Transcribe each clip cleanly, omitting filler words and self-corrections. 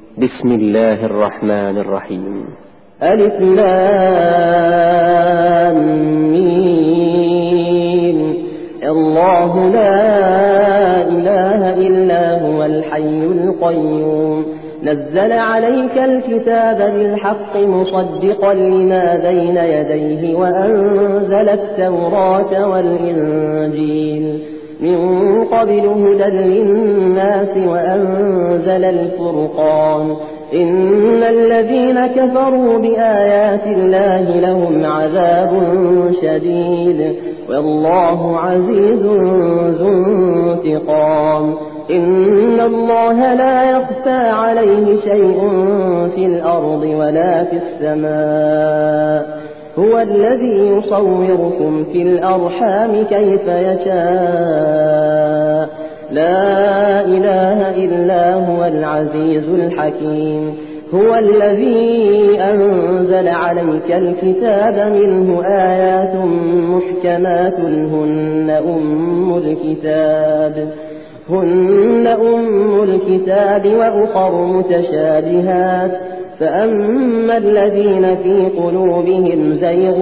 بسم الله الرحمن الرحيم. ألف لام ميم. الله لا إله إلا هو الحي القيوم نزل عليك الكتاب بالحق مصدقا لما بين يديه وأنزل التوراة والإنجيل من قبل هدى للناس وأنزل الفرقان إن الذين كفروا بآيات الله لهم عذاب شديد والله عزيز ذو انتقام إن الله لا يخفى عليه شيء في الأرض ولا في السماء هو الذي يصوركم في الأرحام كيف يشاء لا إله إلا هو العزيز الحكيم هو الذي أنزل عليك الكتاب منه آيات محكمات هن أم الكتاب وأخر متشابهات فأما الذين في قلوبهم زيغ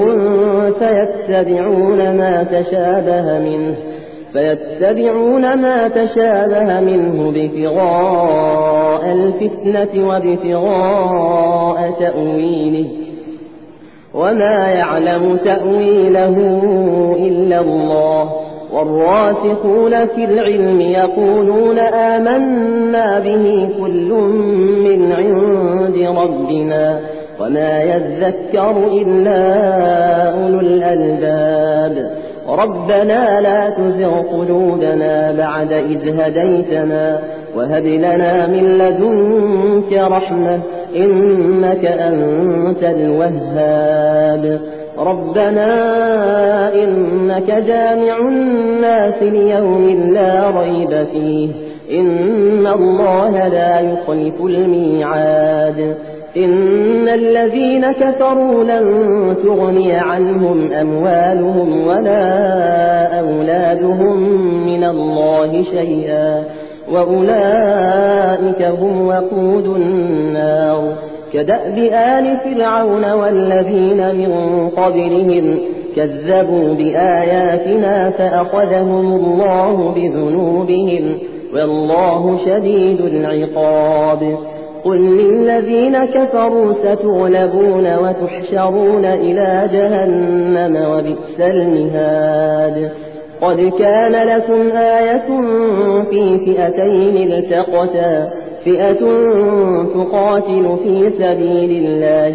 فيتبعون ما تشابه منه ابتغاء الفتنة وابتغاء تأويله وما يعلم تأويله إلا الله والراسخون في العلم يقولون آمنا به كل من عند ربنا وما يذكر إلا أولو الألباب ربنا لا تزغ قلوبنا بعد إذ هديتنا وهب لنا من لدنك رحمة إنك أنت الوهاب ربنا إنك جامع الناس ليوم لا ريب فيه إن الله لا يخلف الميعاد إن الذين كفروا لن تغني عنهم أموالهم ولا أولادهم من الله شيئا وأولئك هم وقود النار كدأب آل فرعون والذين من قبلهم كذبوا بآياتنا فأخذهم الله بذنوبهم والله شديد العقاب قل للذين كفروا ستغلبون وتحشرون إلى جهنم وبئس المهاد قد كان لكم آية في فئتين التقتا فئة تقاتل في سبيل الله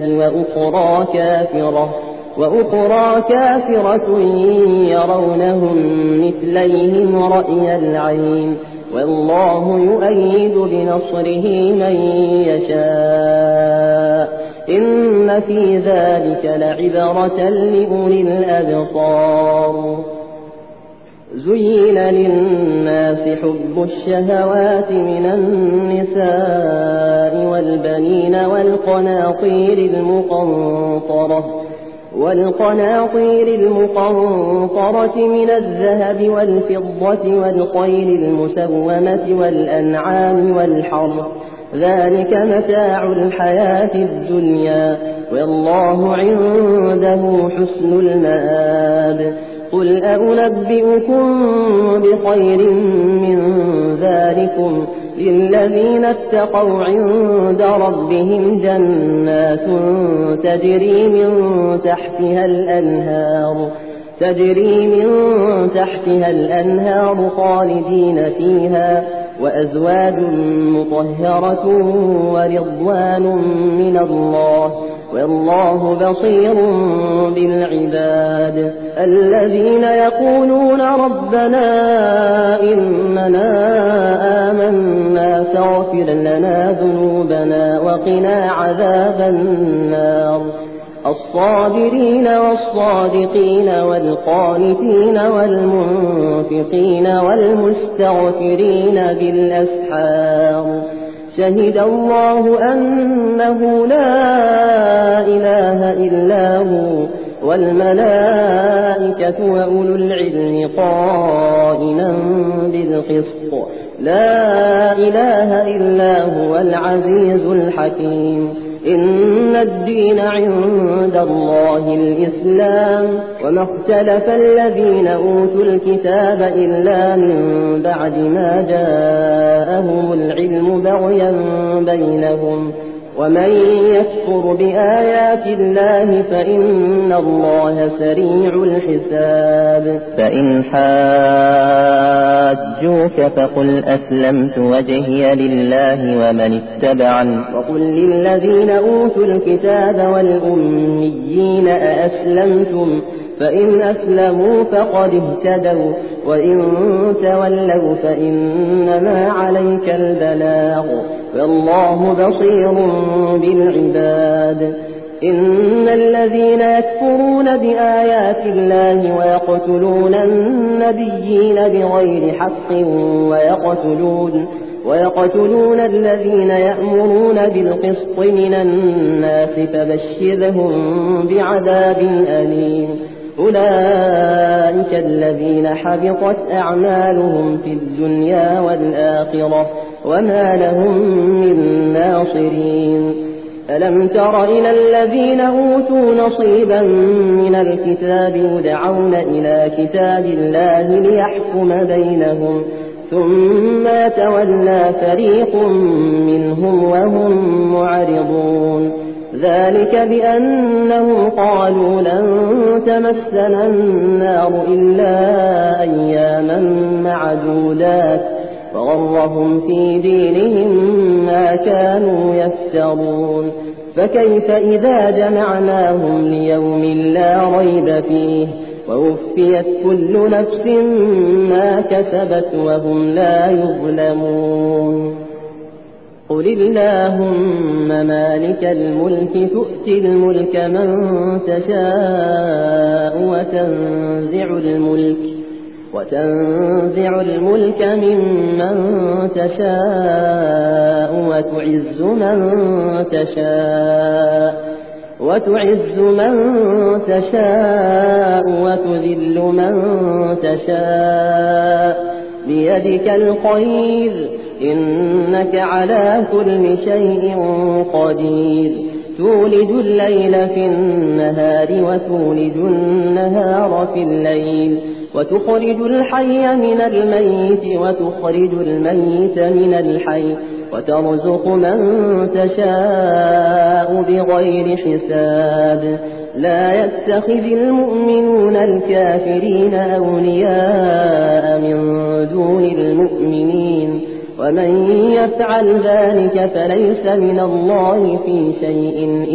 وأخرى كافرة يرونهم مثليهم رأي العين والله يؤيد بنصره من يشاء إن في ذلك لعبرة لأولي الأبصار زين للناس حب الشهوات من النساء والبنين والقناطير المقنطرة من الذهب والفضة والخيل المسومة والأنعام والحرث ذلك متاع الحياة الدنيا والله عنده حسن المآب قل أنبئكم بخير من ذلكم للذين اتقوا عند ربهم جنات تجري من تحتها الأنهار خالدين فيها وأزواج مطهرة ورضوان من الله والله بصير بالعباد الذين يقولون ربنا إننا آمنا فاغفر لنا ذنوبنا وقنا عذاب النار الصابرين والصادقين والقانتين والمنفقين والمستغفرين بالأسحار شهد الله أنه لا إله إلا هو والملائكة وأولو العلم قائما بالقسط لا إله إلا هو العزيز الحكيم. إن الدين عند الله الإسلام، وما اختلف الذين أوتوا الكتاب إلا من بعد ما جاءهم العلم بغيا بينهم، ومن يكفر بآيات الله فإن الله سريع الحساب. فإن حاجوك فقل أسلمت وجهي لله ومن اتبعني، وقل للذين أوتوا الكتاب والأميين أأسلمتم؟ فإن أسلموا فقد اهتدوا، وإن تولوا فإنما عليك البلاغ، والله بصير بالعباد. إن الذين يكفرون بآيات الله ويقتلون النبيين بغير حق ويقتلون الذين يأمرون بالقسط من الناس فبشرهم بعذاب أليم. أولئك الذين حبطت أعمالهم في الدنيا والآخرة وما لهم من ناصرين. ألم تر إلى الذين أوتوا نصيبا من الكتاب يدعون إلى كتاب الله ليحكم بينهم ثم يتولى فريق منهم وهم معرضون. ذلك بأنهم قالوا لن تمسنا النار إلا أياما معدودات، وغرهم في دينهم ما كانوا يفترون. فكيف إذا جمعناهم ليوم لا ريب فيه ووفيت كل نفس ما كسبت وهم لا يظلمون. قل اللهم مالك الملك تؤتي الملك من تشاء وتنزع الملك ممن تشاء وتعز من تشاء وتذل من تشاء، بيدك الخير إنك على كل شيء قدير. تولج الليل في النهار وتولج النهار في الليل، وتخرج الحي من الميت وتخرج الميت من الحي، وترزق من تشاء بغير حساب. لا يتخذ المؤمنون الكافرين أولياء من دون المؤمنين، ومن يفعل ذلك فليس من الله في شيء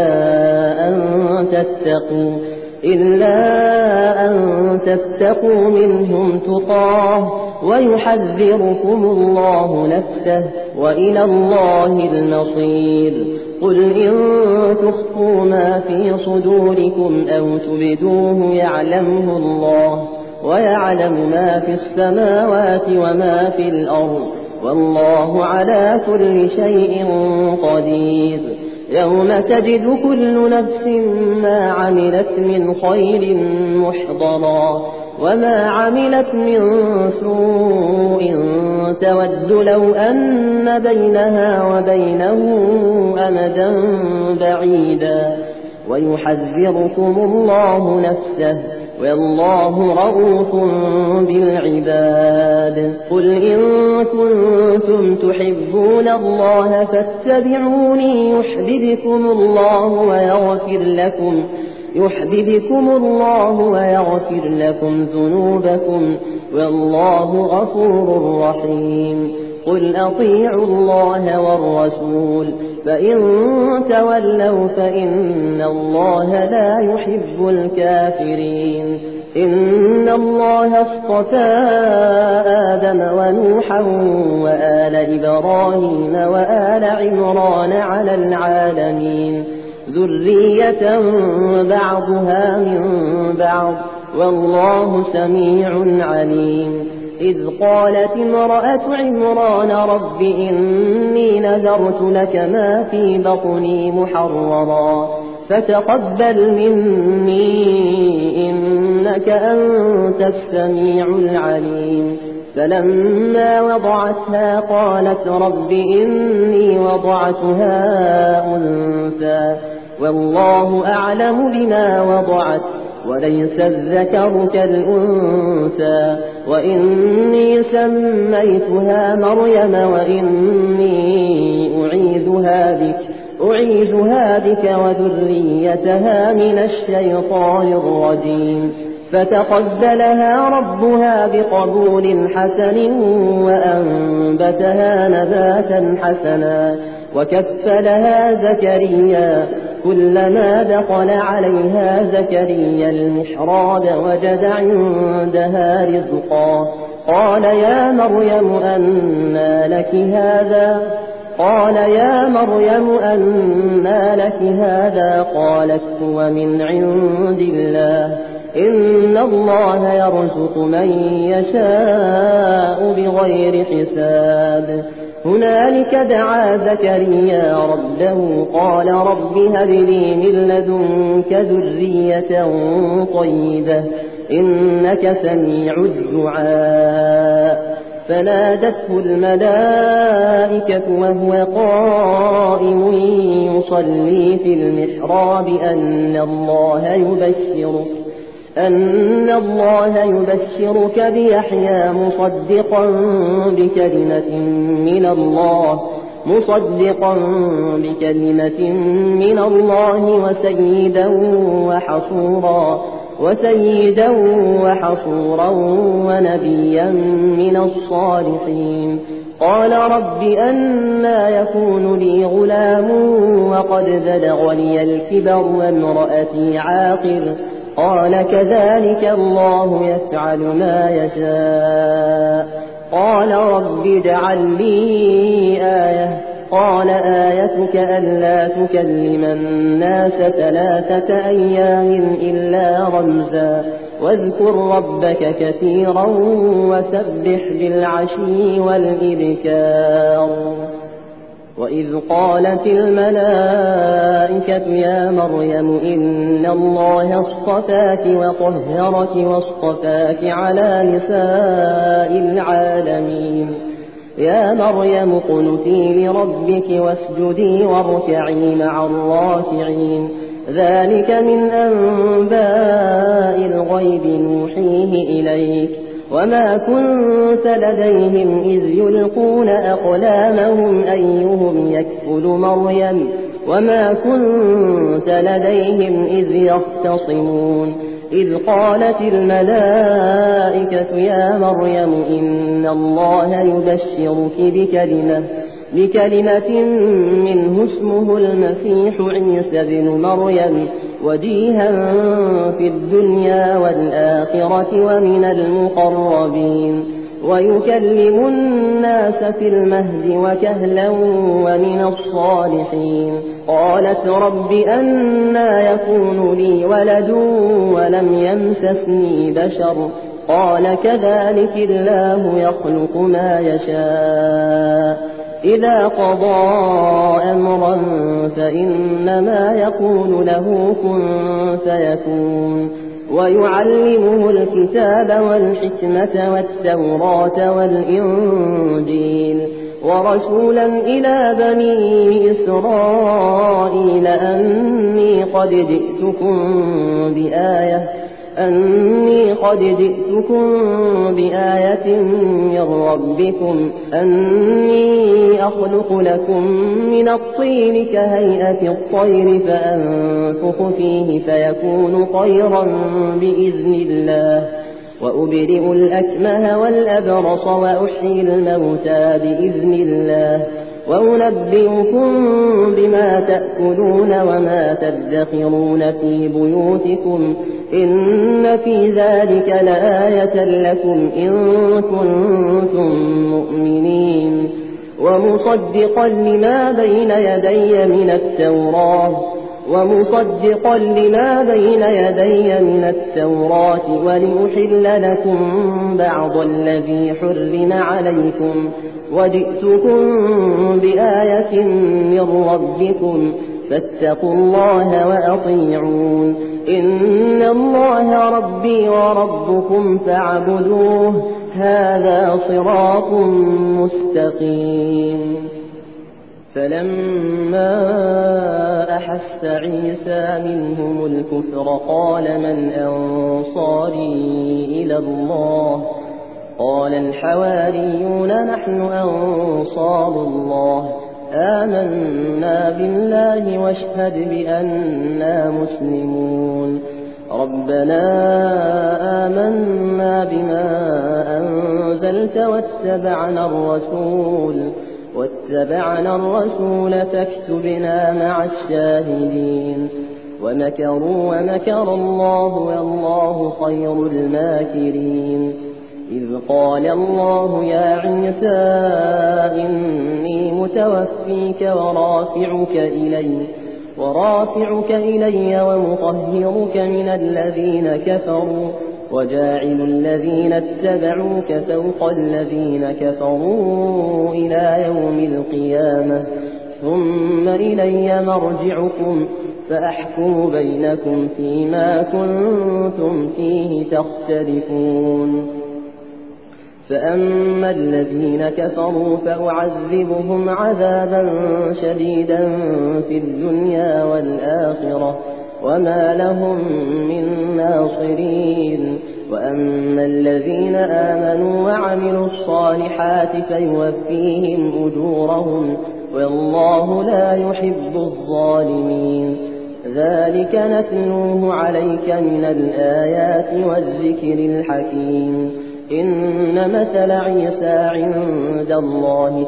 إلا أن تتقوا منهم تقاه ويحذركم الله نفسه، وإلى الله المصير. قل إن تخفوا ما في صدوركم أو تبدوه يعلمه الله، ويعلم ما في السماوات وما في الأرض، والله على كل شيء قدير. يوم تجد كل نفس ما عملت من خير محضرا وما عملت من سوء تود لو أن بينها وبينه أمدا بعيدا، ويحذركم الله نفسه، والله رؤوف بالعباد. قل إن كنتم تحبون الله فاتبعوني يحببكم الله ويغفر لكم ذنوبكم، والله غفور رحيم. قل أطيعوا الله والرسول، فإن تولوا فإن الله لا يحب الكافرين. إن الله اصطفى آدم ونوحا وآل إبراهيم وآل عمران على العالمين، ذرية بعضها من بعض، والله سميع عليم. إذ قالت امرأة عمران رب إني نذرت لك ما في بطني محررا فتقبل مني إنك أنت السميع العليم. فلما وضعتها قالت رب إني وضعتها أنثى والله أعلم بما وضعت وليس الذكر كالأنثى وإني سميتها مريم وإني أعيذها بك وذريتها من الشيطان الرجيم فتقبلها ربها بقبول حسن وأنبتها نباتا حسنا وكفلها زكريا كلما دخل عليها زكريا المحراب وجد عندها رزقا قال يا مريم أنى لك هذا قالت هو من عند الله إن الله يرزق من يشاء بغير حساب هنالك دعا زكريا ربه قال رب هب لي من لدنك ذرية طيبة إنك سميع الدعاء فنادته الملائكة وهو قائم يصلي في المحراب أن الله يبشرك بيحيى مصدقا بكلمة من الله وسيدا وحصورا ونبيا من الصالحين قال رب أنى يكون لي غلام وقد بلغني الكبر وامرأتي عاقر قال كذلك الله يفعل ما يشاء قال رب اجعل لي آية قال آيتك ألا تكلم الناس 3 أيام إلا رمزا واذكر ربك كثيرا وسبح بالعشي والإبكار وإذ قالت الملائكة يا مريم إن الله اصطفاك وطهرك واصطفاك على نساء العالمين يا مريم اقنتي لربك واسجدي واركعي مع الراكعين ذلك من أنباء الغيب نوحيه إليك وما كنت لديهم إذ يلقون أقلامهم أيهم يكفل مريم وما كنت لديهم إذ يختصمون إذ قالت الملائكة يا مريم إن الله يبشرك بكلمة منه اسمه المسيح عيسى بن مريم وجيها في الدنيا والآخرة ومن المقربين ويكلم الناس في المهد وكهلا ومن الصالحين قالت رب أنى يكون لي ولد ولم يمسسني بشر قال كذلك الله يخلق ما يشاء إذا قضى أمرا فإنما يقول له كن فيكون ويعلمه الكتاب والحكمة والتوراة والإنجيل ورسولا إلى بني إسرائيل أني قد جئتكم بآية من ربكم أني أخلق لكم من الطين كهيئة الطير فأنفخ فيه فيكون طيرا بإذن الله وأبرئ الأكمه والأبرص وأحيي الموتى بإذن الله وأنبئكم بما تأكلون وما تدخرون في بيوتكم إن في ذلك لآية لكم إن كنتم مؤمنين ومصدقا لما بين يدي من التوراة ولأحل لكم بعض الذي حرم عليكم وجئتكم بآية من ربكم فاتقوا الله وأطيعون إن الله ربي وربكم فاعبدوه هذا صراط مستقيم. فلما أحس عيسى منهم الكفر قال من أنصاري إلى الله؟ قال الحواريون نحن أنصار الله، آمنا بالله واشهد بأننا مسلمون. ربنا آمنا بما أنزلت واتبعنا الرسول فاكتبنا مع الشاهدين. ومكروا ومكر الله والله خير الماكرين. إذ قال الله يا عيسى إني متوفيك ورافعك إلي ومطهرك من الذين كفروا وجاعل الذين اتبعوك فوق الذين كفروا إلى يوم القيامة، ثم إلي مرجعكم فأحكم بينكم فيما كنتم فيه تختلفون. فأما الذين كفروا فأعذبهم عذابا شديدا في الدنيا والآخرة وما لهم من ناصرين. وأما الذين آمنوا وعملوا الصالحات فيوفيهم أجورهم والله لا يحب الظالمين. ذلك نتلوه عليك من الآيات والذكر الحكيم. إن مثل عيسى عند الله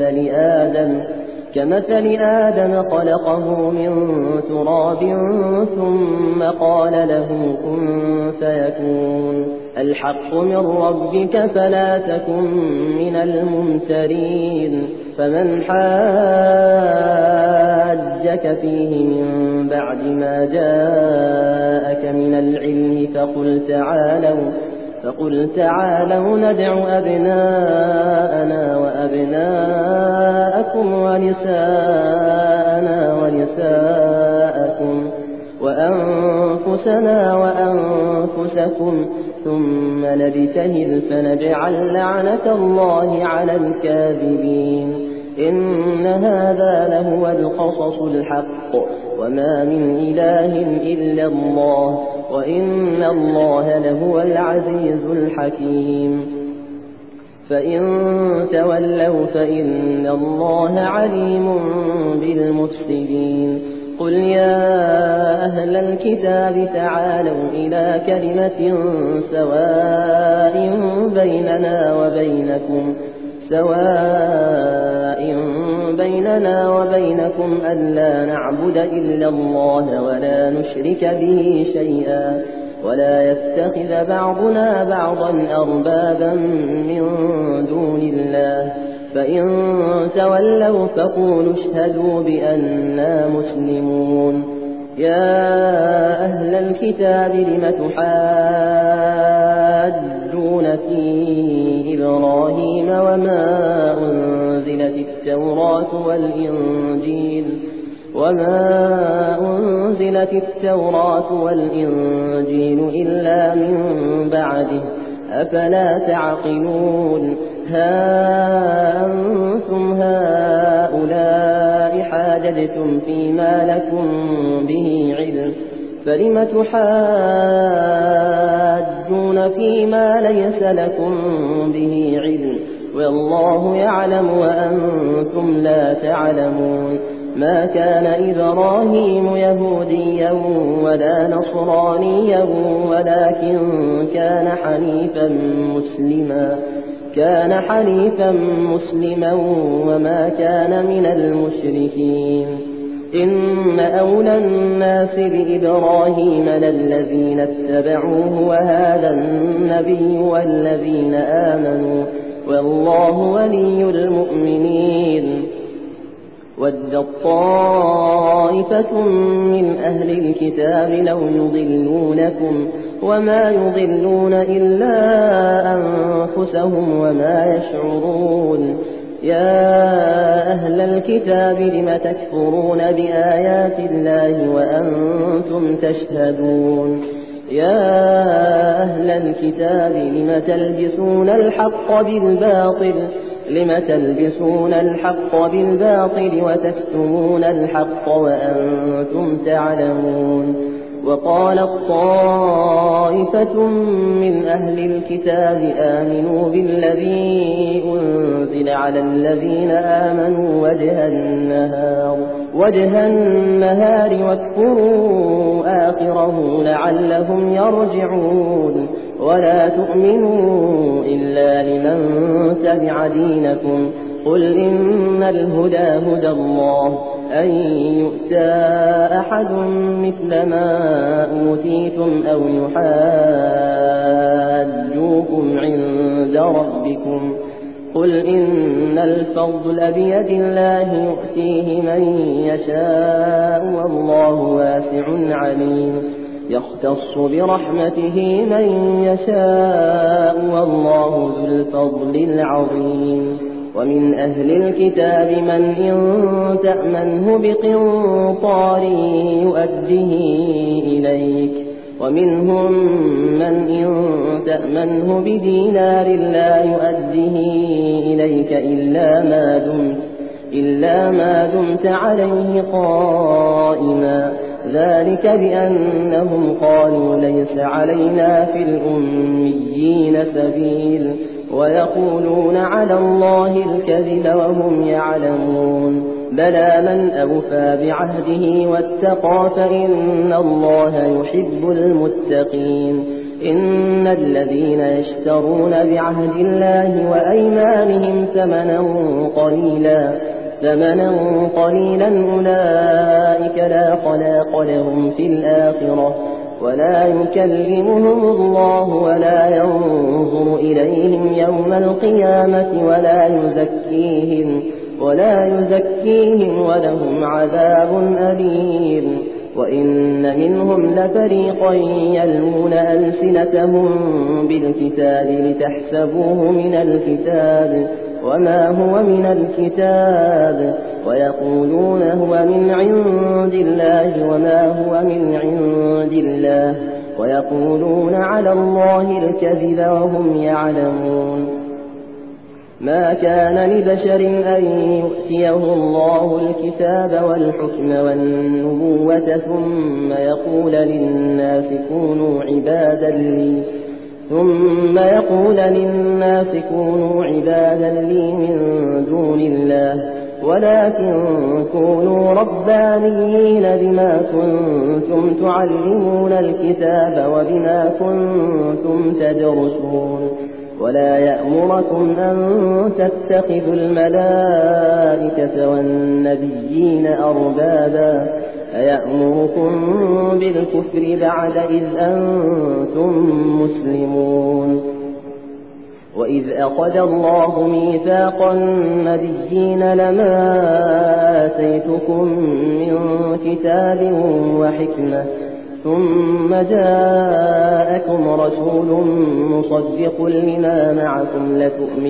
كمثل آدم خلقه من تراب ثم قال له كن فيكون. الحق من ربك فلا تكن من الممترين. فمن حاجك فيه من بعد ما جاءك من العلم فقل تعالوا ندع أبناءنا وأبناءكم ونساءنا ونساءكم وأنفسنا وأنفسكم ثم نبتهل فنجعل لعنة الله على الكاذبين. إن هذا لهو القصص الحق وما من إله إلا الله وإن الله لهو العزيز الحكيم. فإن تولوا فإن الله عليم بالمفسدين. قل يا أهل الكتاب تعالوا إلى كلمة سواء بيننا وبينكم ألا نعبد إلا الله ولا نشرك به شيئا ولا يتخذ بعضنا بعضا أربابا من دون الله. فإن تولوا فقولوا اشهدوا بأننا مسلمون. يا أهل الكتاب لم تحاجون في إبراهيم وما أنزلت التوراة والإنجيل إلا من بعده أفلا تعقلون. ها أنتم هؤلاء حاججتم فيما لكم به علم فلم تحاجون فيما ليس لكم به علم والله يعلم وأنتم لا تعلمون. ما كان إبراهيم يهوديا ولا نصرانيا ولكن كان حنيفا مسلما وما كان من المشركين. إن أولى الناس بإبراهيم للذين اتبعوه وهذا النبي والذين آمنوا والله ولي المؤمنين. ودت طائفة من أهل الكتاب لو يضلونكم وما يضلون إلا أنفسهم وما يشعرون. يا أهل الكتاب لم تكفرون بآيات الله وأنتم تشهدون. يا أهل الكتاب لم تلبسون الحق بالباطل وتكتمون الحق وأنتم تعلمون. وقالت طائفة من أهل الكتاب آمنوا بالذي أنزل على الذين آمنوا وجه النهار واكفروا آخره لعلهم يرجعون. ولا تؤمنوا إلا لمن تبع دينكم. قل إن الهدى هدى الله أن يؤتى أحد مثل ما أوتيتم أو يحاجوكم عند ربكم. قل إن الفضل بيد الله يؤتيه من يشاء والله واسع عليم. يختص برحمته من يشاء والله ذو الفضل العظيم. ومن أهل الكتاب من إن تأمنه بقنطار يؤديه إليك ومنهم من إن تأمنه بدينار لا يؤديه إليك إلا ما دمت عليه قائما. ذلك بأنهم قالوا ليس علينا في الأميين سبيل ويقولون على الله الكذب وهم يعلمون. بلى من أوفى بعهده واتقى فإن الله يحب المتقين. إن الذين يشترون بعهد الله وأيمانهم ثمنا قليلا أولئك لا خلاق لهم في الآخرة ولا يكلمهم الله ولا ينظر إليهم يوم القيامة ولا يزكيهم ولهم عذاب أليم. وإن منهم لفريقا يلمون ألسنتهم بالكتاب لتحسبوه من الكتاب وما هو من الكتاب ويقولون هو من عند الله وما هو من عند الله ويقولون على الله الكذب وهم يعلمون. ما كان لبشر أن يؤتيه الله الكتاب والحكم والنبوة ثم يقول للناس كونوا عبادا لي من دون الله ولكن كونوا ربانيين بما كنتم تعلمون الكتاب وبما كنتم تدرسون. ولا يأمركم أن تتخذوا الملائكة والنبيين أربابا أيأمركم بالكفر بعد إذ أنتم مسلمون. وإذ أخذ الله ميثاق النبيين لما آتيتكم من كتاب وحكمة ثم جاءكم رسول مصدق لما معكم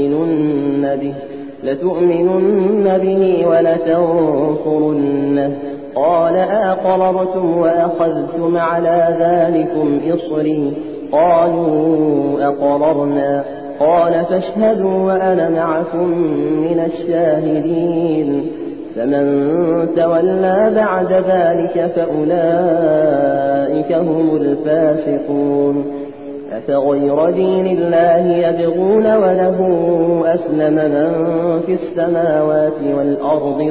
لتؤمنن به ولتنصرنه. قال أقررتم وأخذتم على ذلكم إصري قالوا أقررنا. قال فاشهدوا وأنا معكم من الشاهدين. فمن تولى بعد ذلك فأولئك هم الفاسقون. أفغير دين الله يبغون وله أسلم من في السماوات والأرض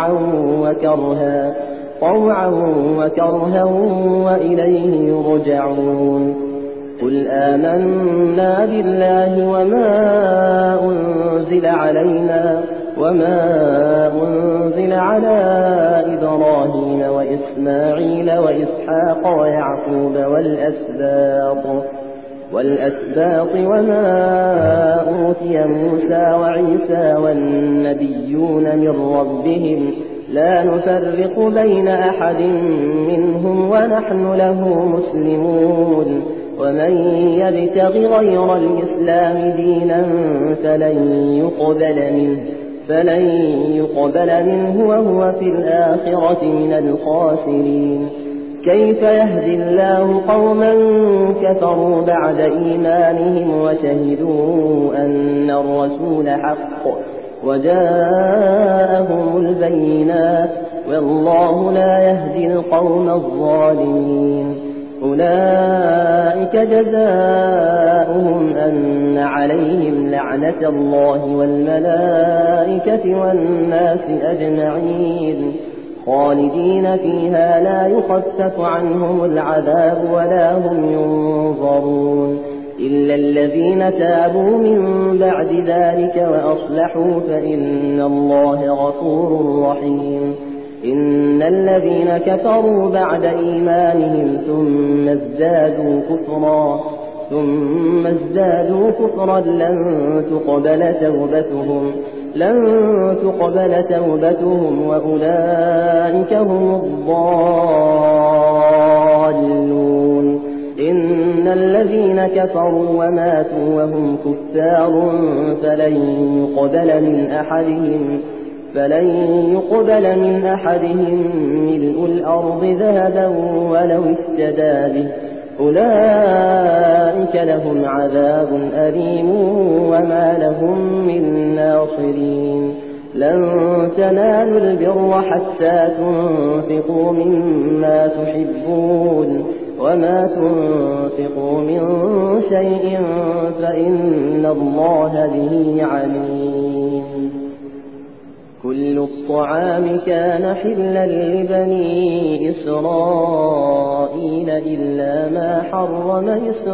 طوعا وكرها وإليه يرجعون. قل آمنا بالله وما أنزل علينا وما أنزل على إبراهيم وإسماعيل وإسحاق ويعقوب والأسباط وما أوتي موسى وعيسى والنبيون من ربهم لا نفرق بين أحد منهم ونحن له مسلمون. ومن يبتغ غير الإسلام دينا فلن يقبل منه وهو في الآخرة من الخاسرين. كيف يهدي الله قوما كفروا بعد إيمانهم وشهدوا أن الرسول حق وجاءهم البينات والله لا يهدي القوم الظالمين أولئك جزاؤهم أن عليهم لعنة الله والملائكة والناس أجمعين خالدين فيها لا يخفف عنهم العذاب ولا هم ينظرون إلا الذين تابوا من بعد ذلك وأصلحوا فإن الله غفور رحيم إن الذين كفروا بعد إيمانهم ثم ازدادوا كفرا لن تقبل توبتهم وأولئك هم الضالون إن الذين كفروا وماتوا وهم كفار فلن يقبل من أحدهم ملء الأرض ذهبا ولو افتدى به أولئك لهم عذاب أليم وما لهم من ناصرين لن تنالوا البر حتى تنفقوا مما تحبون وما تنفقوا من شيء فإن الله به عليم كل الطعام كان حلا لبني إسرائيل إلا ما حرم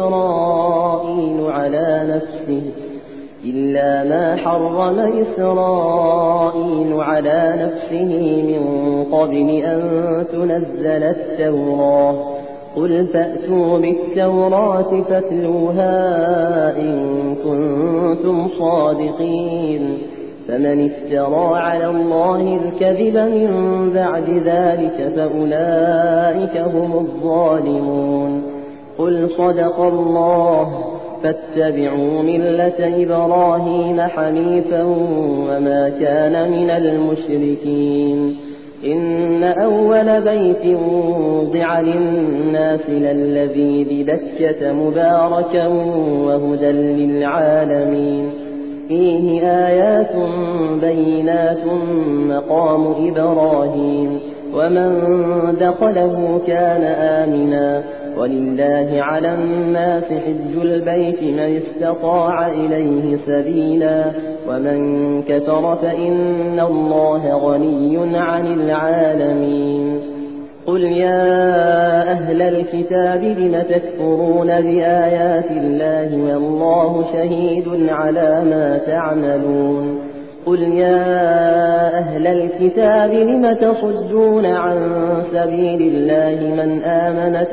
إسرائيل على نفسه من قبل أن تنزل التوراة قل فأتوا بالتوراة فاتلوها إن كنتم صادقين فمن افترى على الله الكذب من بعد ذلك فأولئك هم الظالمون قل صدق الله فاتبعوا ملة إبراهيم حنيفا وما كان من المشركين إن أول بيت وضع للناس للذي ببكة مباركا وهدى للعالمين فيه آيات بينات مقام إبراهيم ومن دخله كان آمنا ولله على الناس حج البيت من استطاع إليه سبيلا ومن كفر فإن الله غني عن العالمين قل يا أهل الكتاب لم تكفرون بآيات الله والله شهيد على ما تعملون قل يا أهل الكتاب لم تصدون عن سبيل الله من آمن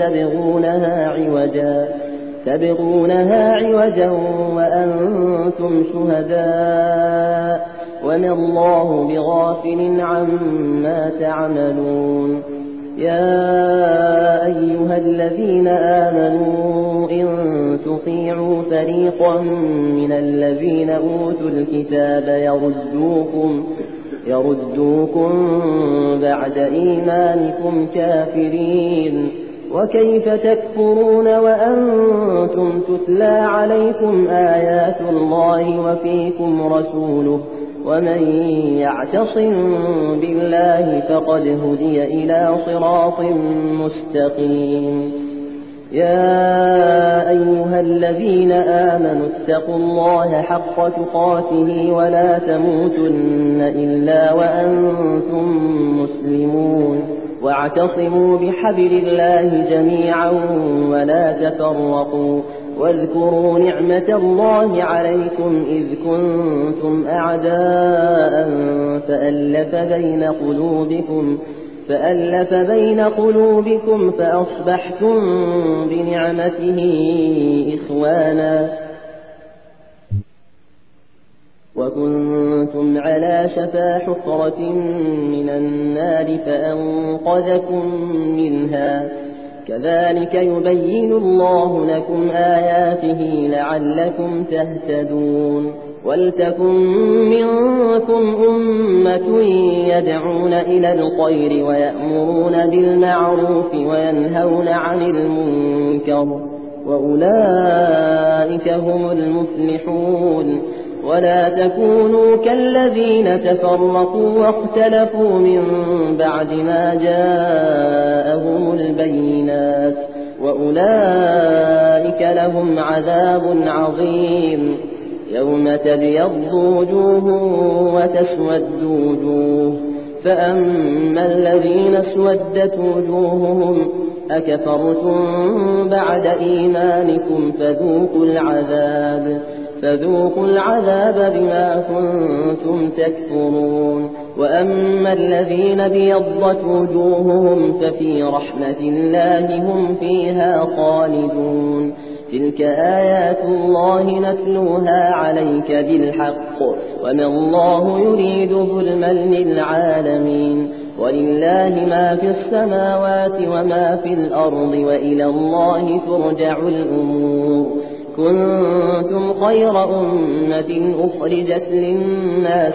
تبغونها عوجا وأنتم شهداء وما الله بغافل عما تعملون يا أيها الذين آمنوا إن تطيعوا فريقا من الذين أوتوا الكتاب يردوكم بعد إيمانكم كافرين وكيف تكفرون وأنتم تتلى عليكم آيات الله وفيكم رسوله ومن يعتصم بالله فقد هدي إلى صراط مستقيم يا أيها الذين آمنوا اتقوا الله حق تقاته ولا تموتن إلا وأنتم مسلمون واعتصموا بحبل الله جميعا ولا تفرقوا واذكروا نعمة الله عليكم إذ كنتم أعداء فألف بين قلوبكم فأصبحتم بنعمته إخوانا وكنتم على شفا حفرة من النار فأنقذكم منها كذلك يبين الله لكم آياته لعلكم تهتدون ولتكن منكم أمة يدعون إلى الخير ويأمرون بالمعروف وينهون عن المنكر وأولئك هم المفلحون. ولا تكونوا كالذين تفرقوا واختلفوا من بعد ما جاءهم البينات وأولئك لهم عذاب عظيم. يوم تبيض وجوه وتسود وجوه، فأما الذين اسودت وجوههم أكفرتم بعد إيمانكم فذوقوا العذاب بما كنتم تكفرون. وأما الذين ابيضت وجوههم ففي رحمة الله هم فيها خالدون. تلك آيات الله نتلوها عليك بالحق وما الله يريد ظلما للعالمين. ولله ما في السماوات وما في الأرض وإلى الله ترجع الأمور. كنتم خير أمة أخرجت للناس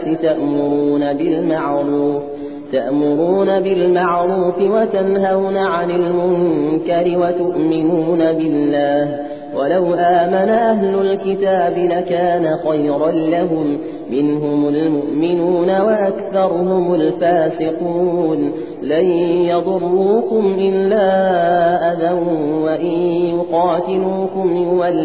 تأمرون بالمعروف وتنهون عن المنكر وتؤمنون بالله. ولو آمن أهل الكتاب لكان خيرا لهم، منهم المؤمنون وأكثرهم الفاسقون. لن يضروكم إلا أذى وإن يقاتلوكم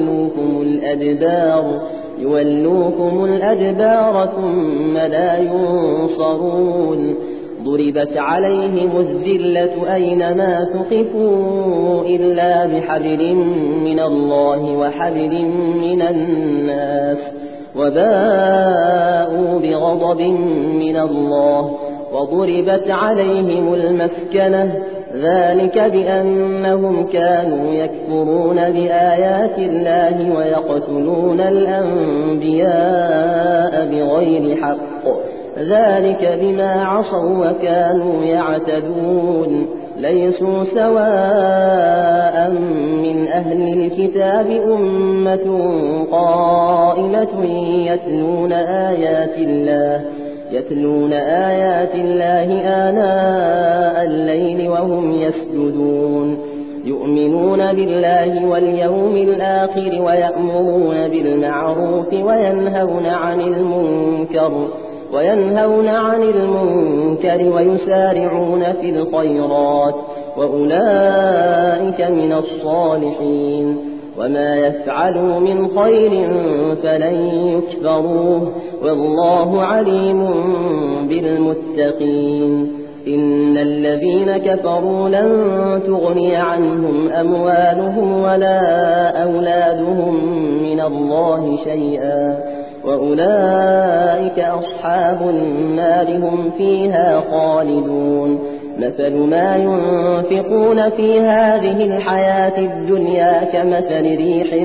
يولوكم الأدبار ثم لا ينصرون. ضربت عليهم الذلة أينما ثقفوا إلا بحبل من الله وحبل من الناس وباءوا بغضب من الله. وضربت عليهم المسكنة، ذلك بأنهم كانوا يكفرون بآيات الله ويقتلون الأنبياء بغير حق، ذلك بما عصوا وكانوا يعتدون. ليسوا سواء من أهل الكتاب أمة قائمة يتلون آيات الله آناء الليل وهم يسجدون. يؤمنون بالله واليوم الآخر ويأمرون بالمعروف وينهون عن المنكر ويسارعون في الخيرات وأولئك من الصالحين. وما يفعلوا من خير فلن يكفروه والله عليم بالمتقين. إن الذين كفروا لن تغني عنهم أموالهم ولا أولادهم من الله شيئا وأولئك أصحاب النار هم فيها خالدون. مثل ما ينفقون في هذه الحياة الدنيا كمثل ريح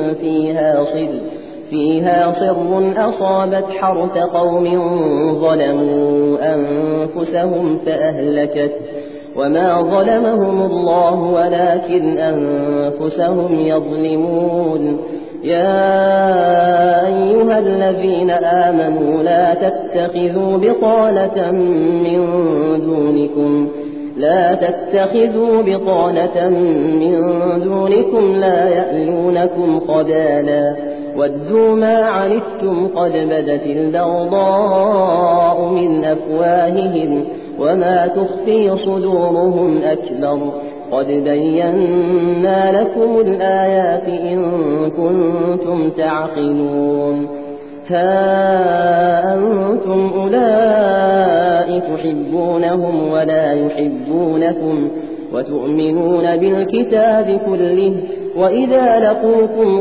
فيها صر أصابت حرث قوم ظلموا أنفسهم فأهلكت وما ظلمهم الله ولكن أنفسهم يظلمون. يا أيها الذين آمنوا لا تتخذوا بطانة من دونكم لا يألونكم خبالا ودوا ما عنتم قد بدت البغضاء من أفواههم وما تخفي صدورهم أكبر. قد بينا لكم الآيات إن كنتم تعقلون. ها أنتم أولئك تحبونهم ولا يحبونكم وتؤمنون بالكتاب كله وإذا لقوكم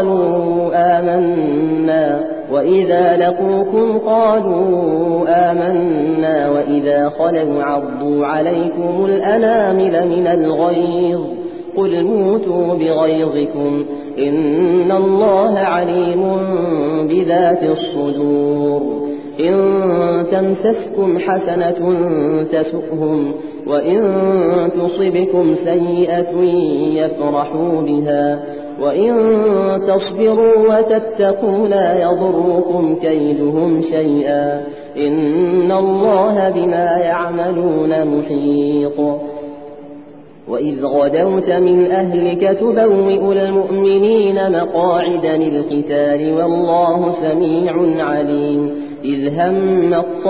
قالوا آمنا وإذا خلوا عضوا عليكم الأنامل من الغيظ قل موتوا بغيظكم إن الله عليم بذات الصدور. إن تمسسكم حسنة تسؤهم وإن تصبكم سيئة يفرحوا بها وإن تصبروا وتتقوا لا يضركم كيدهم شيئا إن الله بما يعملون محيط. وإذ غدوت من أهلك تبوئ المؤمنين مقاعد للقتال والله سميع عليم. إذ هم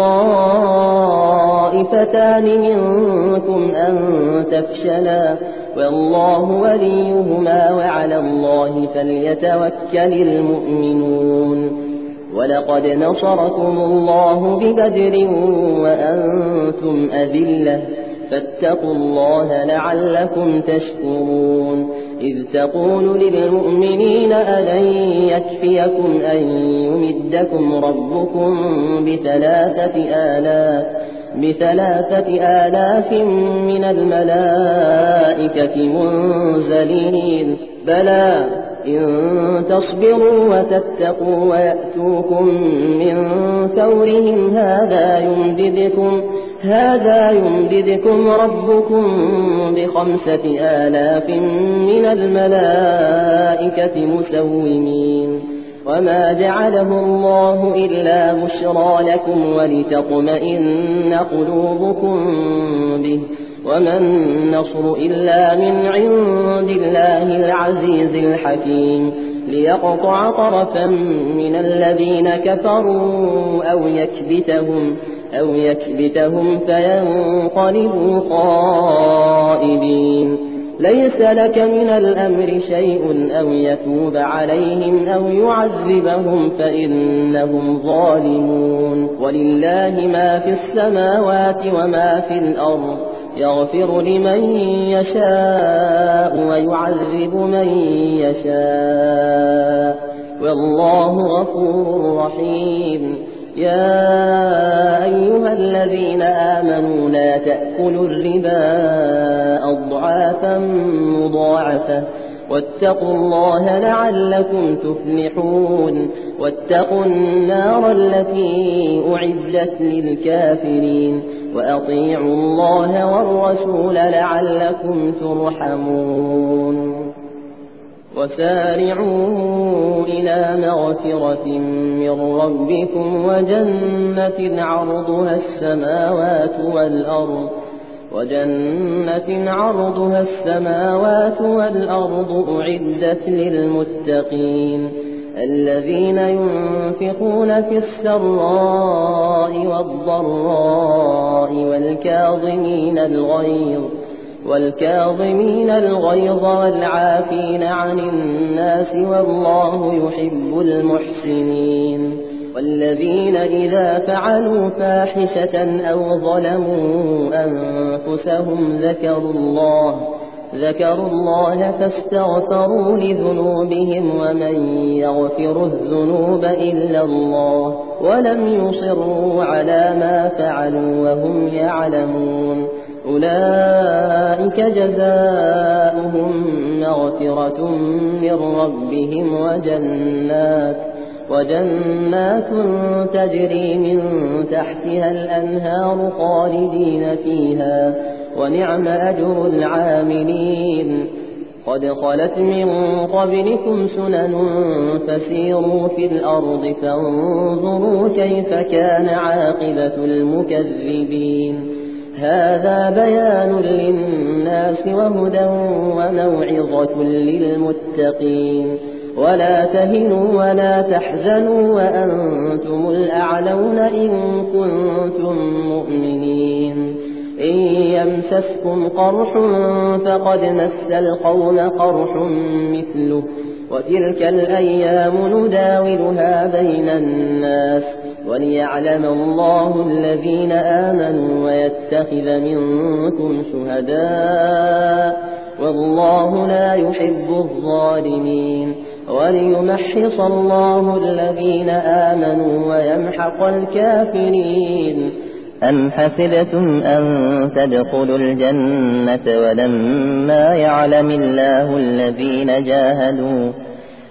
الطائفتان منكم أن تفشلا والله وليهما وعلى الله فليتوكل المؤمنون. ولقد نصركم الله ببدر وأنتم أذلة فاتقوا الله لعلكم تشكرون. إذ تقول للمؤمنين ألن يكفيكم أن يمدكم ربكم بثلاثة آلاف من الملائكة منزلين بلى إن تصبروا وتتقوا ويأتوكم من فورهم هذا يمددكم ربكم ب5,000 من الملائكة مسومين. وما جعله الله إلا بشرى لكم ولتطمئن قلوبكم به وما النصر إلا من عند الله العزيز الحكيم. ليقطع طرفا من الذين كفروا أو يكبتهم فينقلبوا خائبين. ليس لك من الأمر شيء أو يتوب عليهم أو يعذبهم فإنهم ظالمون. ولله ما في السماوات وما في الأرض يغفر لمن يشاء ويعذب من يشاء والله غفور رحيم. يا أيها الذين آمنوا لا تأكلوا الربا أضعافا مضاعفة واتقوا الله لعلكم تفلحون. واتقوا النار التي أعدت للكافرين وأطيعوا الله والرسول لعلكم ترحمون. وسارعوا إلى مغفرة من ربكم وجنة عرضها السماوات والأرض أعدت للمتقين الذين ينفقون في السراء والضراء والكاظمين الغيظ والعافين عن الناس والله يحب المحسنين. والذين إذا فعلوا فاحشة أو ظلموا أنفسهم ذكروا الله فاستغفروا لذنوبهم ومن يغفر الذنوب إلا الله ولم يصروا على ما فعلوا وهم يعلمون. أولئك جزاؤهم مغفرة من ربهم وجنات تجري من تحتها الأنهار خالدين فيها ونعم أجر العاملين. قد خلت من قبلكم سنن فسيروا في الأرض فانظروا كيف كان عاقبة المكذبين. هذا بيان للناس وهدى وموعظة للمتقين. ولا تهنوا ولا تحزنوا وأنتم الأعلون إن كنتم مؤمنين. إن يمسسكم قرح فقد مس القوم قرح مثله وتلك الأيام نداولها بين الناس وليعلم الله الذين آمنوا ويتخذ منكم شهداء والله لا يحب الظالمين. وليمحص الله الذين آمنوا ويمحق الكافرين. أم حسبتم أن تدخلوا الجنة ولما يعلم الله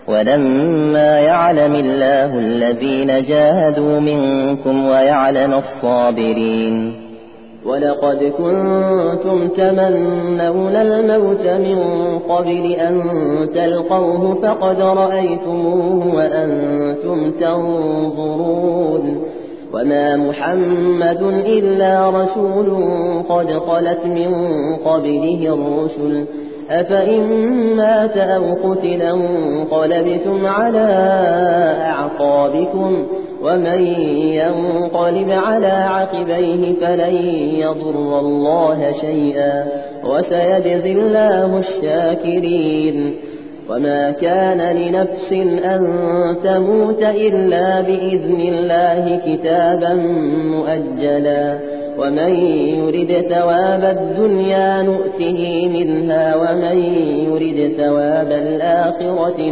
ولما يعلم الله الذين جاهدوا منكم ويعلم الصابرين. ولقد كنتم تمنون الموت من قبل أن تلقوه فقد رأيتموه وأنتم تنظرون. وما محمد إلا رسول قد خلت من قبله الرسل أفإن مات أو قتل انقلبتم على أعقابكم ومن ينقلب على عقبيه فلن يضر الله شيئا وسيجزي الله الشاكرين. وما كان لنفس أن تموت إلا بإذن الله كتابا مؤجلا ومن يرد ثواب الدنيا نؤته منها ومن يرد ثواب الآخرة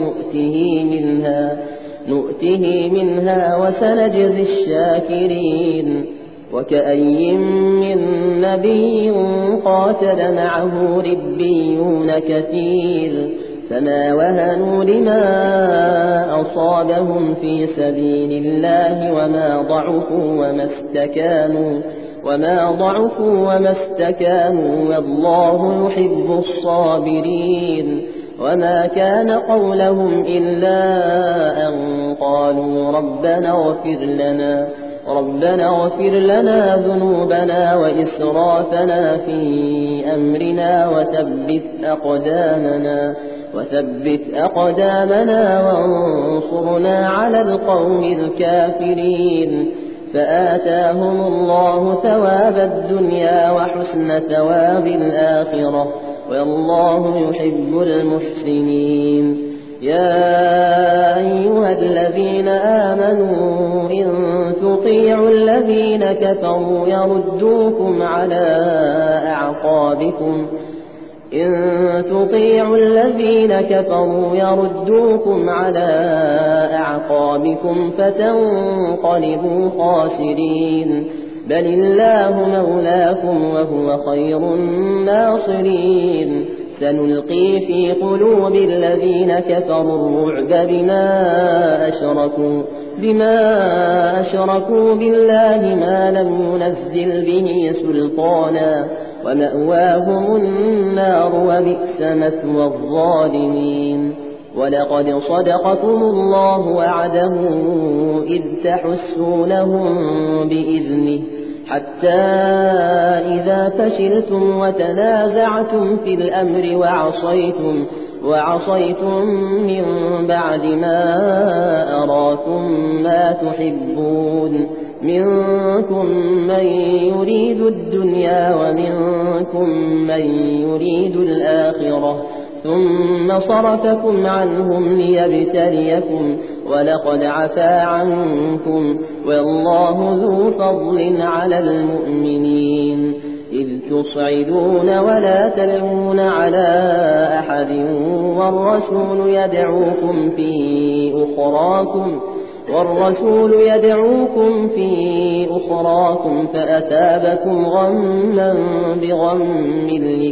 نؤته منها وسنجزي الشاكرين. وكأي من نبي قاتل معه ربيون كثير فما وهنوا لما أصابهم في سبيل الله وما ضعفوا وما استكانوا والله يحب الصابرين. وما كان قولهم إلا أن قالوا ربنا اغفر لنا ذنوبنا وإسرافنا في أمرنا وثبت أقدامنا وانصرنا على القوم الكافرين. فآتاهم الله ثواب الدنيا وحسن ثواب الآخرة والله يحب المحسنين. يا أيها الذين آمنوا إن تطيعوا الذين كفروا يردوكم على أعقابكم فتنقلبوا خاسرين. بل الله مولاكم وهو خير الناصرين. سنلقي في قلوب الذين كفروا الرعب بما أشركوا بالله ما لم ينزل به سلطانا ومأواهم النار وبئس مثوى الظالمين. ولقد صدقكم الله وعده إذ تحسونهم بإذنه حتى إذا فشلتم وتنازعتم في الأمر وعصيتم من بعد ما أراكم ما تحبون منكم من يريد الدنيا ومنكم من يريد الآخرة ثم صرفكم عنهم ليبتليكم ولقد عفا عنكم والله ذو فضل على المؤمنين. إذ تصعدون ولا تلوون على أحد والرسول يدعوكم في أخراكم فأثابكم غما بغم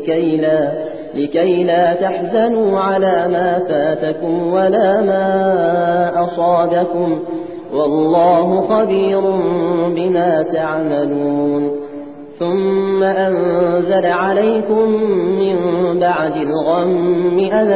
لكي لا تحزنوا على ما فاتكم ولا ما أصابكم والله خبير بما تعملون. ثم أنزل عليكم من بعد الغم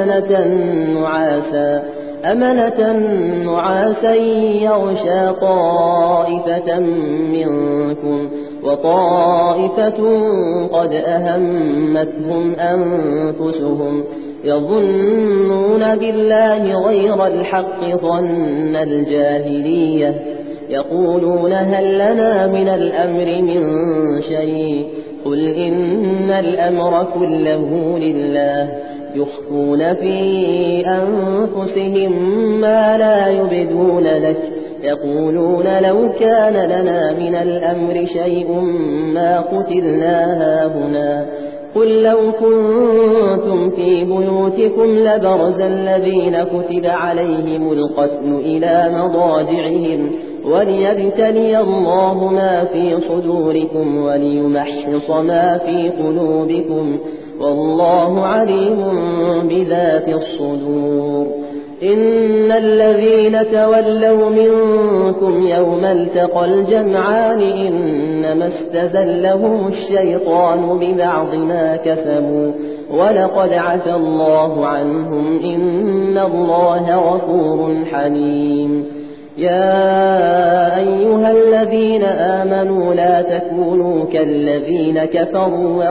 أمنة نعاسا يغشى طائفة منكم وطائفة قد أهمتهم أنفسهم يظنون بالله غير الحق ظن الجاهلية يقولون هل لنا من الأمر من شيء قل إن الأمر كله لله يخفون في أنفسهم ما لا يبدون لك يقولون لو كان لنا من الأمر شيء ما قتلنا هاهنا قل لو كنتم في بيوتكم لبرز الذين كتب عليهم القتل إلى مضاجعهم وليبتلي الله ما في صدوركم وليمحص ما في قلوبكم والله عليم بذات الصدور. إن الذين تولوا منكم يوم التقى الجمعان إنما استزلهم الشيطان ببعض ما كسبوا ولقد عفى الله عنهم إن الله غفور حليم. يا أيها الذين آمنوا لا تكونوا كالذين كفروا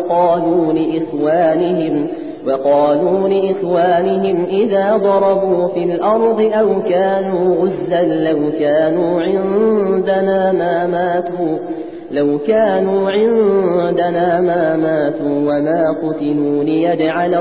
وقالوا لإخوانهم إذا ضربوا في الأرض أو كانوا غزا لو كانوا عندنا ما ماتوا وما قتلوا ليجعل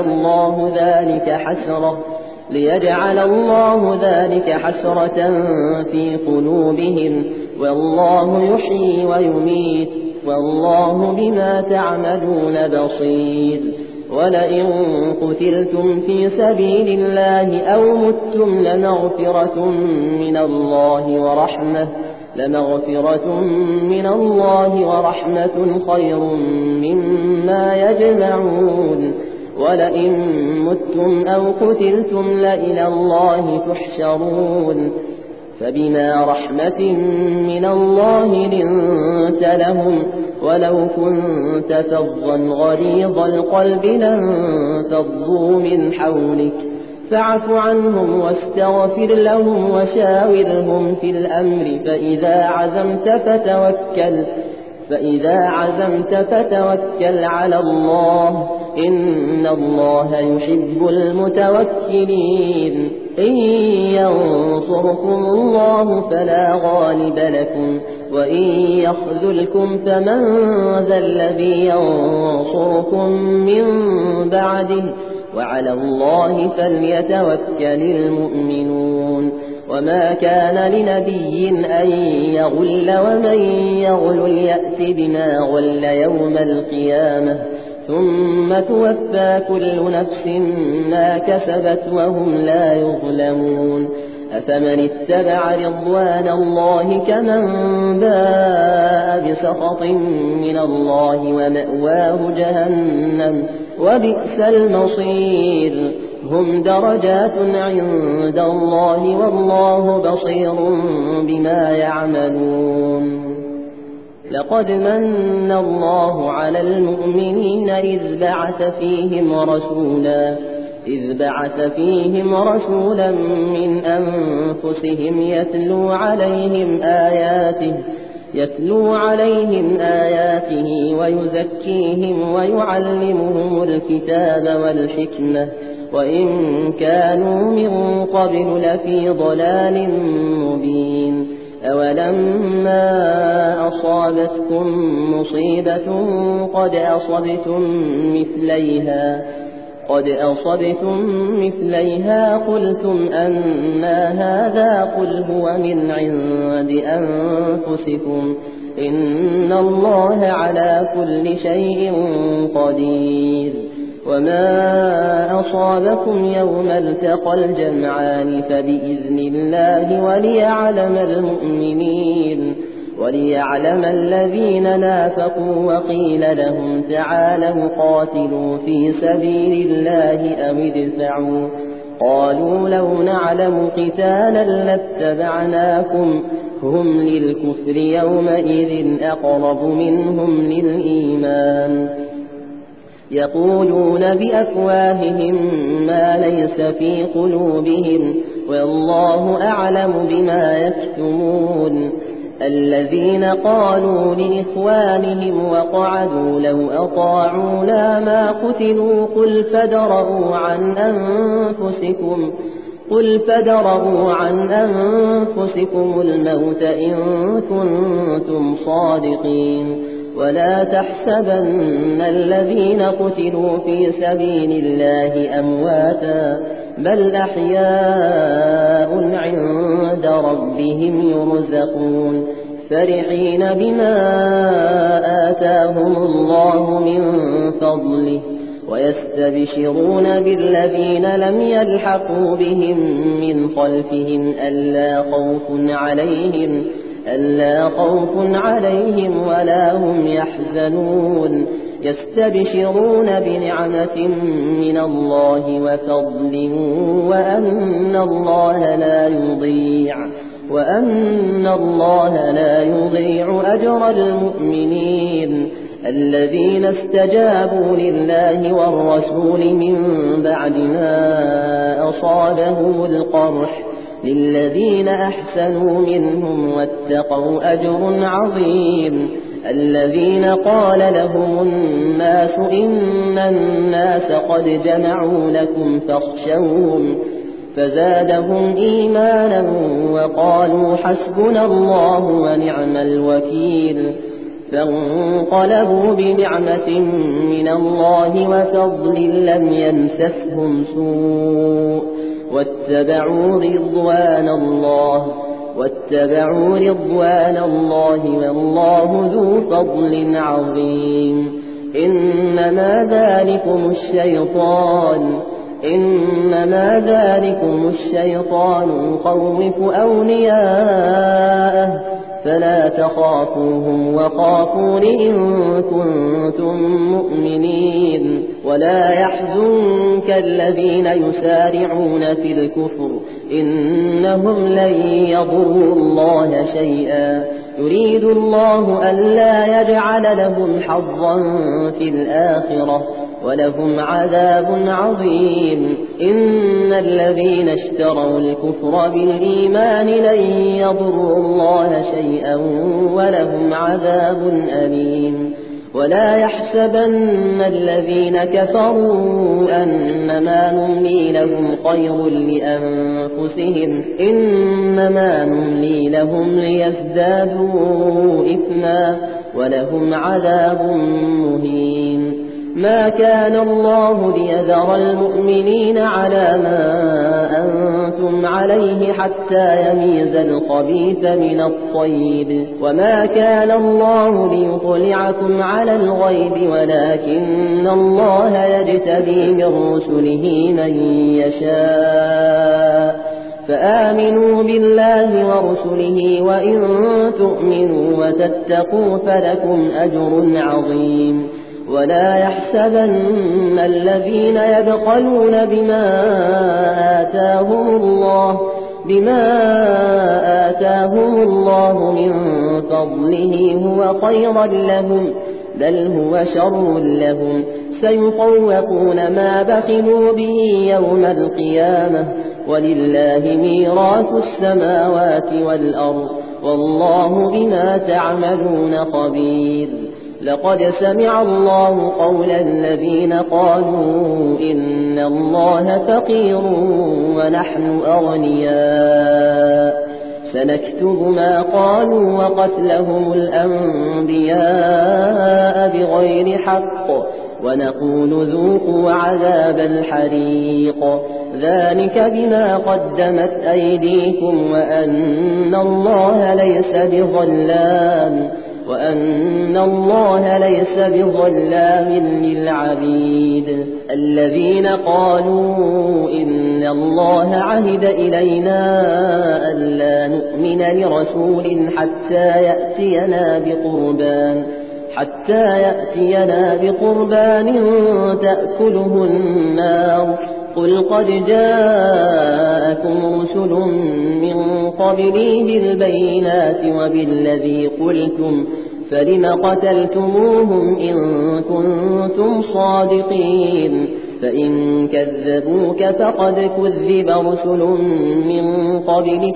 الله ذلك حسرة في قلوبهم والله يحيي ويميت والله بما تعملون بصير. ولئن قتلتم في سبيل الله أو متم لمغفرة من الله ورحمة خير مما يجمعون. ولئن متم أو قتلتم لإلى الله تحشرون. فبما رحمة من الله لنت لهم ولو كنت فظا غليظ القلب لانفضوا من حولك فاعف عنهم واستغفر لهم وشاورهم في الأمر فإذا عزمت فتوكل على الله إن الله يحب المتوكلين. إن ينصركم الله فلا غالب لكم وإن يخذلكم فمن ذا الذي ينصركم من بعده وعلى الله فليتوكل المؤمنون. وما كان لنبي أن يغل ومن يغل يأت بما غل يوم القيامة ثم توفى كل نفس ما كسبت وهم لا يظلمون. أفمن اتبع رضوان الله كمن باء بسخط من الله ومأواه جهنم وبئس المصير. هم درجات عند الله والله بصير بما يعملون. لقد من الله على المؤمنين إذ بعث فيهم رسولا من أنفسهم يتلو عليهم آياته ويزكيهم ويعلمهم الكتاب والحكمة وإن كانوا من قبل لفي ضلال مبين. أولما أصابتكم مصيبة قد أصبتم مثليها قلتم أنى هذا قل هو من عند أنفسكم إن الله على كل شيء قدير. وما أصابكم يوم التقى الجمعان فبإذن الله وليعلم الذين نافقوا وقيل لهم تعالوا قاتلوا في سبيل الله أو ادفعوا قالوا لو نعلم قتالا لاتبعناكم هم للكفر يومئذ أقرب منهم للإيمان. يقولون بأفواههم ما ليس في قلوبهم والله أعلم بما يكتمون. الذين قالوا لإخوانهم وقعدوا لو أطاعونا ما قتلوا قل فادرءوا عن أنفسكم الموت إن كنتم صادقين. ولا تحسبن الذين قتلوا في سبيل الله أمواتا بل أحياء عند ربهم يرزقون فرحين بما آتاهم الله من فضله ويستبشرون بالذين لم يلحقوا بهم من خلفهم ألا خوف عليهم ولا هم يحزنون. يستبشرون بنعمة من الله وفضل وأن الله لا يضيع أجر المؤمنين الذين استجابوا لله والرسول من بعد ما أصابهم القرح للذين أحسنوا منهم واتقوا أجر عظيم الذين قال لهم الناس إن الناس قد جمعوا لكم فاخشوهم فزادهم إيمانا وقالوا حسبنا الله ونعم الوكيل فانقلبوا بنعمة من الله وفضل لم يمسسهم سوء واتبعوا رضوان الله والله ذو فضل عظيم إنما ذلكم الشيطان يخوف أولياءه فلا تخافوهم وخافون إن كنتم مؤمنين ولا يحزنك الذين يسارعون في الكفر إنهم لن يضروا الله شيئا يريد الله ألا يجعل لهم حظا في الآخرة ولهم عذاب عظيم إن الذين اشتروا الكفر بالإيمان لن يضروا الله شيئا ولهم عذاب أليم ولا يحسبن الذين كفروا أنما نملي لهم خير لأنفسهم إنما نملي لهم ليزدادوا إثما ولهم عذاب مهين ما كان الله ليذر المؤمنين على ما أنتم عليه حتى يميز الخبيث من الطيب وما كان الله ليطلعكم على الغيب ولكن الله يجتبي من رسله من يشاء فآمنوا بالله ورسله وإن تؤمنوا وتتقوا فلكم أجر عظيم ولا يحسبن الذين يبخلون بما آتاهم الله من فضله هو خيرا لهم بل هو شر لهم سيطوقون ما بخلوا به يوم القيامة ولله ميراث السماوات والأرض والله بما تعملون خبير لقد سمع الله قول الذين قالوا إن الله فقير ونحن أغنياء سنكتب ما قالوا وقتلهم الأنبياء بغير حق ونقول ذوقوا عذاب الحريق ذلك بما قدمت أيديكم وأن الله ليس بظلام للعبيد الذين قالوا إن الله عهد إلينا ألا نؤمن لرسول حتى يأتينا بقربان تأكله النار قل قد جاءكم رسل من قبلي بالبينات وبالذي قلتم فلم قتلتموهم إن كنتم صادقين فإن كذبوك فقد كذب رسل من قبلك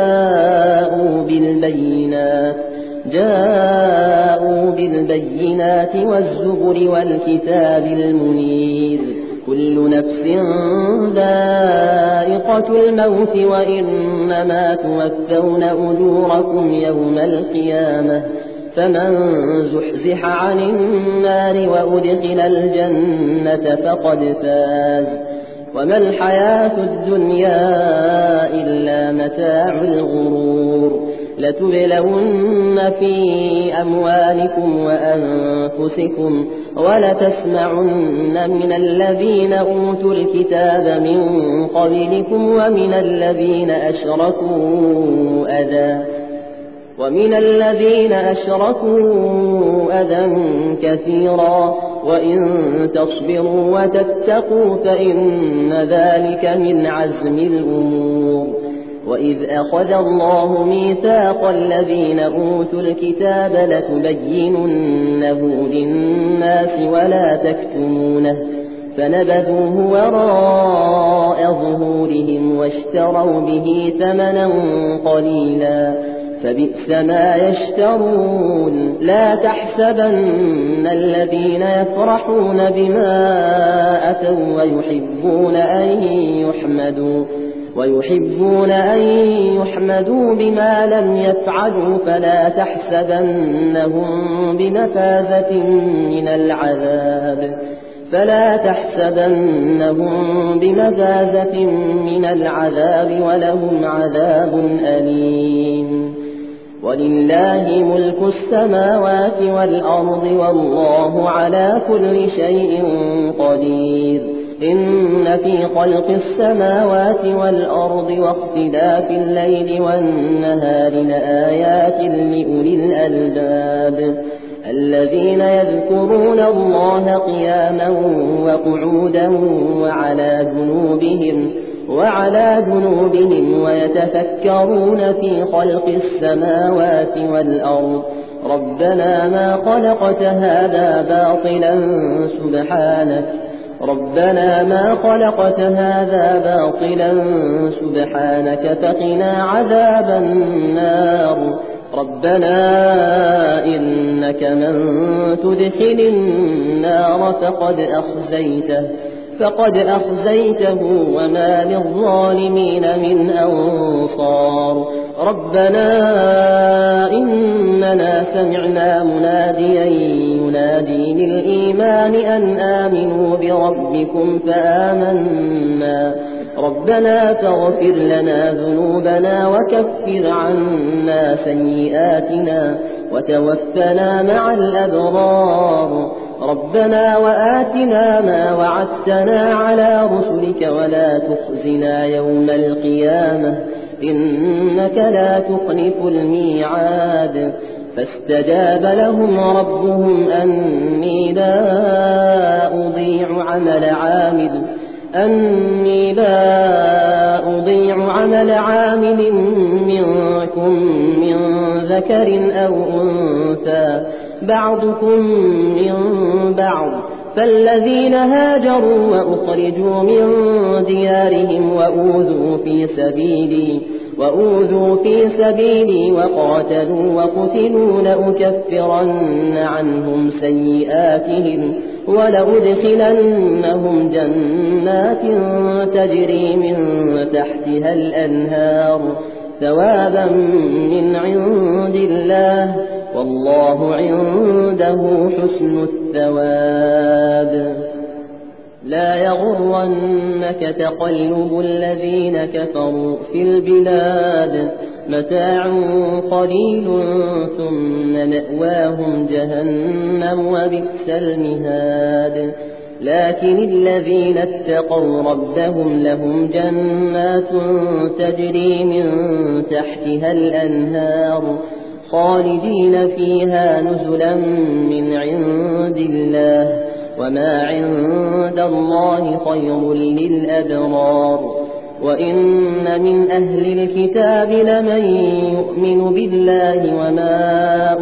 جاءوا بالبينات والزبر والكتاب المنير كل نفس ذائقة الموت وإنما توفون أجوركم يوم القيامة فمن زحزح عن النار وأدخل الجنة فقد فاز وما الحياة الدنيا إلا متاع الغرور لتبلون في أموالكم وأنفسكم ولتسمعن من الذين أوتوا الكتاب من قبلكم ومن الذين أشركوا أذى كثيرا وإن تصبروا وتتقوا فإن ذلك من عزم الأمور. وإذ أخذ الله ميثاق الذين أوتوا الكتاب لتبيننه للناس ولا تكتمونه فنبذوه وراء ظهورهم واشتروا به ثمنا قليلا فبئس ما يشترون. لا تحسبن الذين يفرحون بما أتوا ويحبون أن يحمدوا بما لم يفعلوا فلا تحسبنهم بمفازة من العذاب ولهم عذاب أليم. ولله ملك السماوات والأرض والله على كل شيء قدير. إن في خلق السماوات والأرض واختلاف الليل والنهار لآيات لأولي الألباب الذين يذكرون الله قياما وقعودا وعلى جنوبهم ويتفكرون في خلق السماوات والأرض ربنا ما خلقت هذا باطلا سبحانك فقنا عذاب النار. ربنا إنك من تدخل النار فقد أخزيته وما للظالمين من أنصار. ربنا إننا سمعنا مناديا ينادي للإيمان أن آمنوا بربكم فآمنا. ربنا فاغفر لنا ذنوبنا وكفر عنا سيئاتنا وتوفنا مع الأبرار. ربنا وآتنا ما وعدتنا على رسلك ولا تخزنا يوم القيامة إنك لا تخلف الميعاد. فاستجاب لهم ربهم أني لا أضيع عمل عامل منكم من ذكر أو أنثى بعضكم من بعض. فالذين هاجروا وأخرجوا من ديارهم وأوذوا في سبيلي وقاتلوا وقتلوا لأكفرن عنهم سيئاتهم ولأدخلنهم جنات تجري من تحتها الأنهار ثوابا من عند الله والله عنده حسن الثواب. لا يغرنك تقلب الذين كفروا في البلاد متاع قليل ثم مأواهم جهنم وبئس المهاد. لكن الذين اتقوا ربهم لهم جنات تجري من تحتها الأنهار خالدين فيها نزلا من عند الله وما عند الله خير للأبرار. وإن من أهل الكتاب لمن يؤمن بالله وما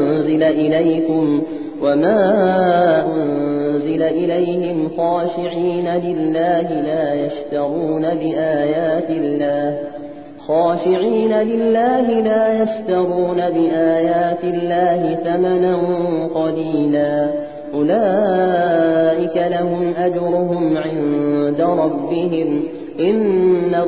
أنزل إليهم خاشعين لله لا يشترون بآيات الله ثمنا قليلا أولئك لهم أجرهم عند ربهم إن